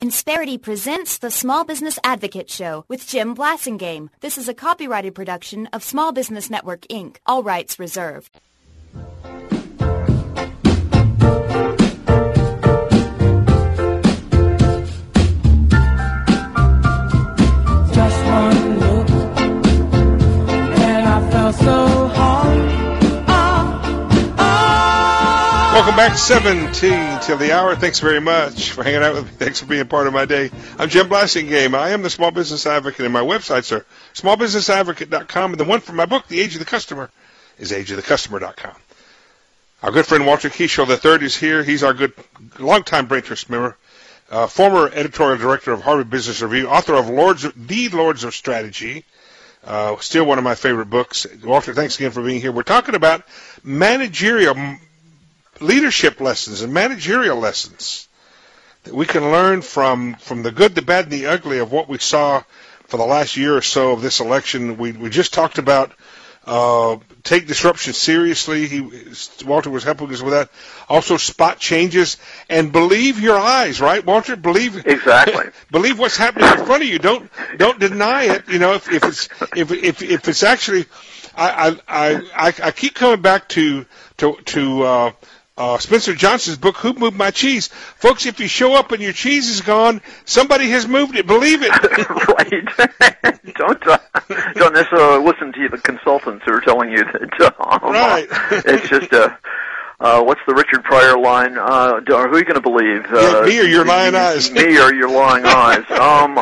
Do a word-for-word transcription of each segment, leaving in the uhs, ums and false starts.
Insperity presents the Small Business Advocate Show with Jim Blasingame. This is a copyrighted production of Small Business Network, Incorporated. All rights reserved. Just one look, and I felt so hard. Oh, oh. Welcome back, seventeen till the hour. Thanks very much for hanging out with me. Thanks for being part of my day. I'm Jim Blasingame. I am the Small Business Advocate, and my websites are small business advocate dot com, and the one for my book, The Age of the Customer, is age of the customer dot com. Our good friend Walter Keishel the third is here. He's our good, longtime Brain Trust member, uh, former editorial director of Harvard Business Review, author of Lords of, The Lords of Strategy, uh, still one of my favorite books. Walter, thanks again for being here. We're talking about managerial leadership lessons and managerial lessons that we can learn from, from the good, the bad, and the ugly of what we saw for the last year or so of this election. We, we just talked about uh, take disruption seriously. He, Walter was helping us with that. Also, spot changes and believe your eyes, right, Walter? Believe exactly. Believe what's happening in front of you. Don't don't deny it. You know, if, if it's if if if it's actually, I I I, I keep coming back to to to. Uh, Uh, Spencer Johnson's book, Who Moved My Cheese? Folks, if you show up and your cheese is gone, somebody has moved it. Believe it. Right. don't uh, don't necessarily listen to the consultants who are telling you that. Um, right. It's just a. Uh, what's the Richard Pryor line? Uh, who are you going to believe? Uh, yeah, me or your lying eyes? Me or your lying eyes. Um,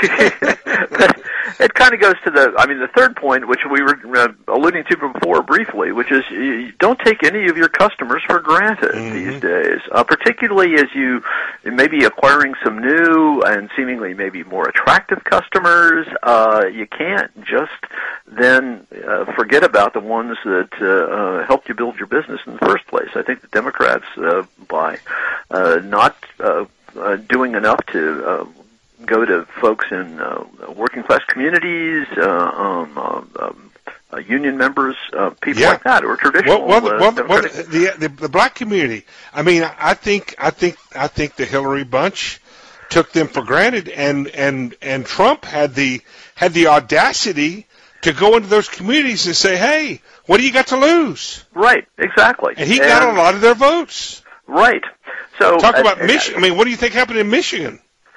it kind of goes to the, I mean, the third point, which we were uh, alluding to before briefly, which is you don't take any of your customers for granted mm-hmm. these days, uh, particularly as you may be acquiring some new and seemingly maybe more attractive customers. Uh, you can't just then uh, forget about the ones that uh, uh, helped you build your business in the first place. I think the Democrats, uh, by uh, not uh, uh, doing enough to uh, go to folks in uh, working-class communities, uh, um, uh, um, uh, union members, uh, people yeah. like that, who are traditional. Well, well, uh, well, well the, the the black community. I mean, I think I think I think the Hillary bunch took them for granted, and and and Trump had the had the audacity to go into those communities and say, "Hey, what do you got to lose?" Right, exactly. And he and, got a lot of their votes. Right. So talk about uh, Michigan. I mean, what do you think happened in Michigan?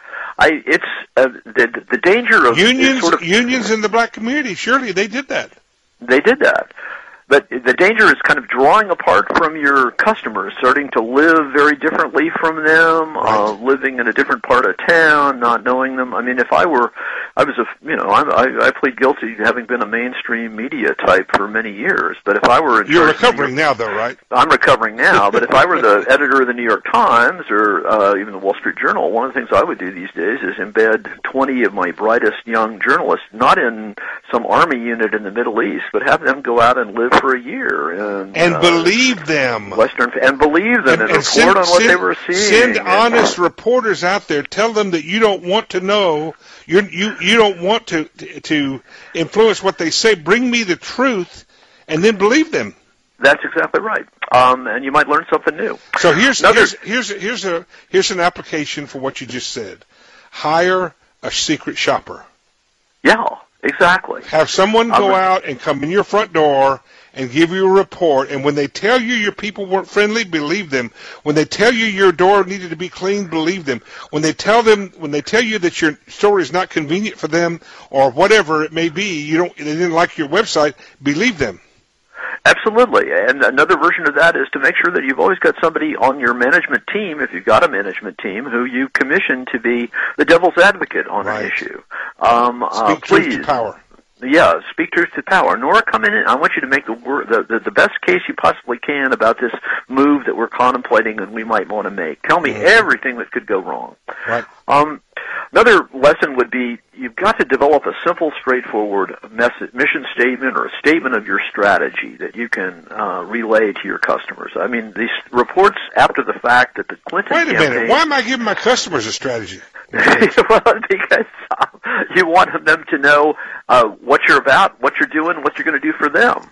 I it's uh, the the danger of unions sort of, unions in the black community. Surely they did that. They did that. But the danger is kind of drawing apart from your customers, starting to live very differently from them, right. uh, living in a different part of town, not knowing them. I mean, if I were, I was a, you know, I'm, I, I plead guilty to having been a mainstream media type for many years. But if I were, in you're recovering now, though, right? I'm recovering now. But if I were the editor of the New York Times or uh, even the Wall Street Journal, one of the things I would do these days is embed twenty of my brightest young journalists, not in some army unit in the Middle East, but have them go out and live for a year and, and uh, believe them, Western, and believe them, and, and, and report send, on what send, they were seeing. Send and, honest reporters out there. Tell them that you don't want to know, you you you don't want to to influence what they say. Bring me the truth, and then believe them. That's exactly right. Um, and you might learn something new. So here's Another, here's here's a, here's a here's an application for what you just said. Hire a secret shopper. Yeah, exactly. Have someone go I'm, out and come in your front door and give you a report, and when they tell you your people weren't friendly, believe them. When they tell you your door needed to be cleaned, believe them. When they tell them, when they tell you that your store is not convenient for them, or whatever it may be, you don't, they didn't like your website, believe them. Absolutely. And another version of that is to make sure that you've always got somebody on your management team, if you've got a management team, who you commission to be the devil's advocate on right. an issue. Um, Speak uh, truth please. to power. Yeah, speak truth to power. Nora, come in. And I want you to make the, wor- the, the the best case you possibly can about this move that we're contemplating and we might want to make. Tell me mm-hmm. everything that could go wrong. Right. Um, another lesson would be you've got to develop a simple, straightforward message, mission statement or a statement of your strategy that you can uh, relay to your customers. I mean, these reports after the fact that the Clinton Wait a campaign... minute. Why am I giving my customers a strategy? Well, because uh, you want them to know uh, what you're about, what you're doing, what you're going to do for them.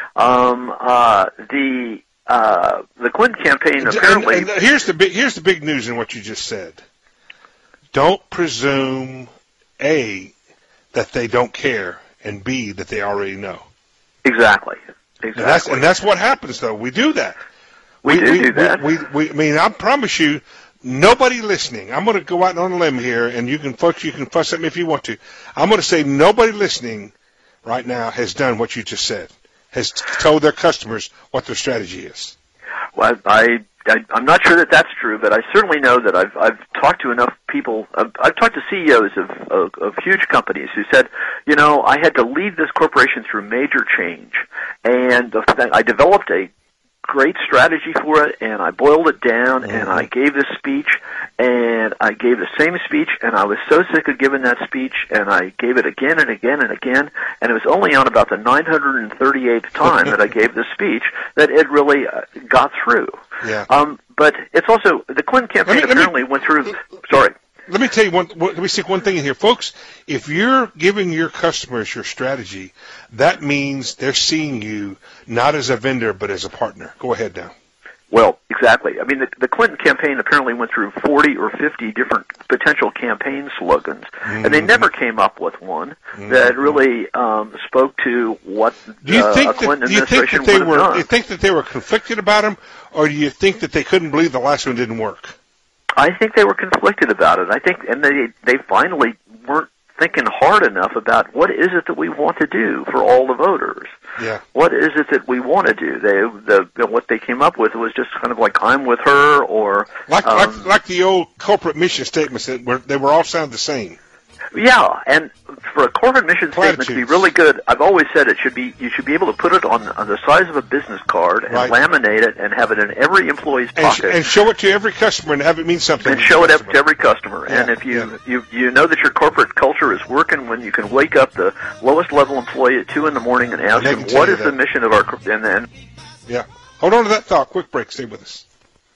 Um, uh, the uh, the Clinton campaign apparently. And, and here's the big here's the big news in what you just said. don't presume, A, that they don't care, and B, that they already know. Exactly. Exactly. And that's, and that's what happens, though. We do that. We, we do we, do that. We, we, we, I mean, I promise you, nobody listening, I'm going to go out on a limb here, and you can, folks, you can fuss at me if you want to. I'm going to say nobody listening right now has done what you just said, has told their customers what their strategy is. Well, I, I, I'm not sure that that's true, but I certainly know that I've, I've talked to enough people. I've, I've talked to C E Os of, of, of huge companies who said, you know, I had to lead this corporation through major change, and the thing, I developed a great strategy for it, and I boiled it down, mm-hmm. and I gave this speech, and I gave the same speech, and I was so sick of giving that speech, and I gave it again and again and again, and it was only on about the nine hundred thirty-eighth time that I gave the speech that it really uh, got through. Yeah. Um, but it's also, the Clinton campaign let me, apparently let me, went through, sorry. Let me tell you one, let me stick one thing in here. Folks, if you're giving your customers your strategy, that means they're seeing you not as a vendor, but as a partner. Go ahead now. Well, exactly. I mean, the, the Clinton campaign apparently went through forty or fifty different potential campaign slogans, mm-hmm. and they never came up with one mm-hmm. that really um, spoke to what do you uh, think a Clinton that, do you administration think that they would were, have done. Do you think that they were conflicted about them, or do you think that they couldn't believe the last one didn't work? I think they were conflicted about it. I think, and they they finally weren't thinking hard enough about what is it that we want to do for all the voters. Yeah. What is it that we want to do? They the what they came up with was just kind of like I'm with her, or like um, like like the old corporate mission statements that were they were all sound the same. Yeah, and for a corporate mission statement to be really good, I've always said it should be you should be able to put it on, on the size of a business card and right. laminate it and have it in every employee's and pocket sh- and show it to every customer and have it mean something. And show it up to every customer. Yeah, and if you, yeah. you you know that your corporate culture is working when you can wake up the lowest level employee at two in the morning and ask and him what is that. the mission of our and then yeah. Hold on to that thought. Quick break. Stay with us.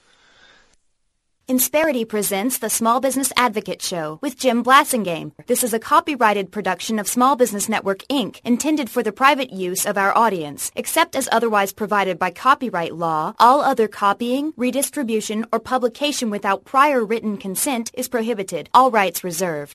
Insperity presents the Small Business Advocate Show with Jim Blasingame. This is a copyrighted production of Small Business Network, Incorporated, intended for the private use of our audience. Except as otherwise provided by copyright law, all other copying, redistribution, or publication without prior written consent is prohibited. All rights reserved.